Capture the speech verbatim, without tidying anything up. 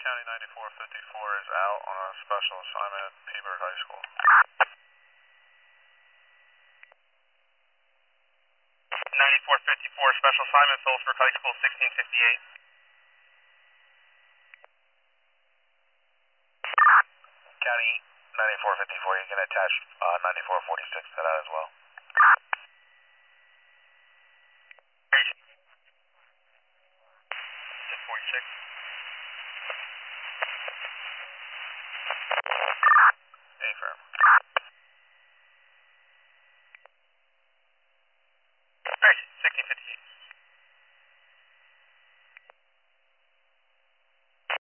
County ninety-four fifty-four is out on a special assignment at Peabird High School. ninety-four fifty-four, special assignment, Phillipsburg High School, sixteen fifty-eight. County ninety-four fifty-four, you can attach uh, ninety-four forty-six to that as well. forty-six. Affirm.